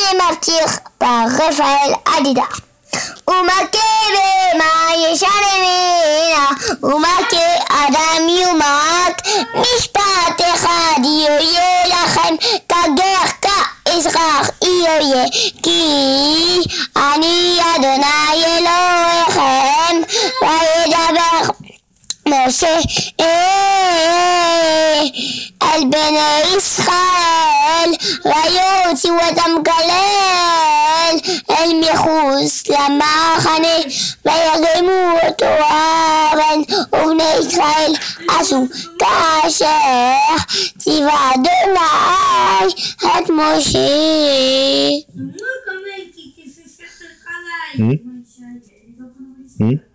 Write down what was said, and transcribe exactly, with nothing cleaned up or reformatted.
les martyrs par Raphaël Hadida. Umakebe ma yeshalemina, umake adam yumak, mishpat echad yoye lachem, kager ka Ezrar yoye, ki ani Adonai Elohechem, vayedaber Moshe el bene Israel, vayotzi watam galel, el michus la machane, vayagemu oto Aaron, uvne Israel asu kasher, tiva Adonai et Moshe. Hmm? Hmm?